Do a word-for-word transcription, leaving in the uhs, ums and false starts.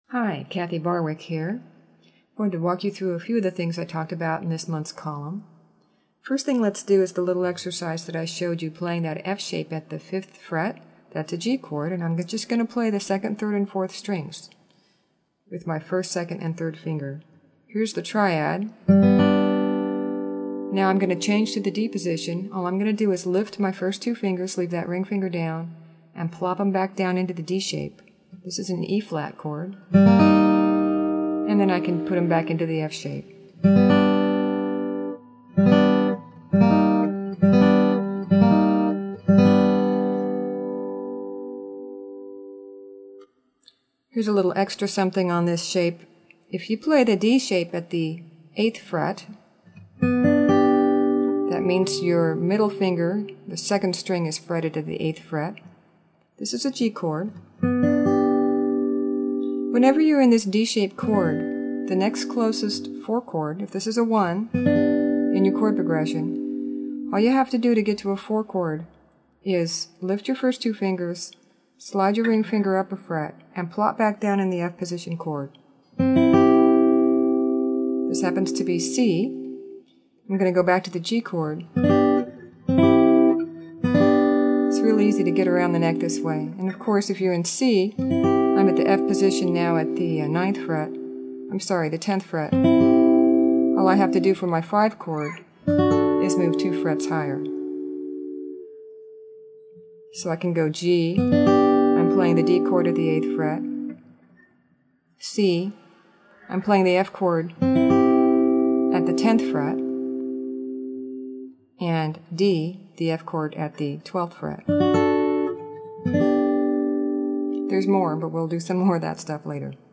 Hi, Kathy Barwick here. I'm going to walk you through a few of the things I talked about in this month's column. First thing let's do is the little exercise that I showed you playing that F shape at the fifth fret. That's a G chord, and I'm just going to play the second, third, and fourth strings with my first, second, and third finger. Here's the triad. Now I'm going to change to the D position. All I'm going to do is lift my first two fingers, leave that ring finger down, and plop them back down into the D shape. This is an E flat chord. And then I can put them back into the F shape. Here's a little extra something on this shape. If you play the D shape at the eighth fret, that means your middle finger, the second string, is fretted to the eighth fret. This is a G chord. Whenever you're in this D-shaped chord, the next closest four chord, if this is a one in your chord progression, all you have to do to get to a four chord is lift your first two fingers, slide your ring finger up a fret, and plop back down in the F position chord. This happens to be C. I'm going to go back to the G chord. It's really easy to get around the neck this way. And of course, if you're in C, I'm at the F position now at the uh, ninth fret. I'm sorry, the tenth fret. All I have to do for my five chord is move two frets higher. So I can go G. I'm playing the D chord at the eighth fret. C. I'm playing the F chord at the tenth fret. And D, the F chord at the twelfth fret. There's more, but we'll do some more of that stuff later.